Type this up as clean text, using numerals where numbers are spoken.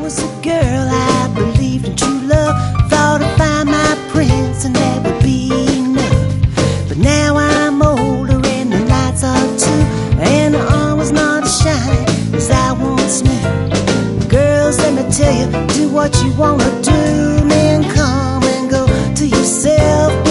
was a girl, I believed in true love. Thought I'd find my prince and that would be enough. But now I'm older and the lights are too, and the armor's not as shiny as I once knew. Girls, let me tell you, do what you wanna do. Men, come and go to yourself.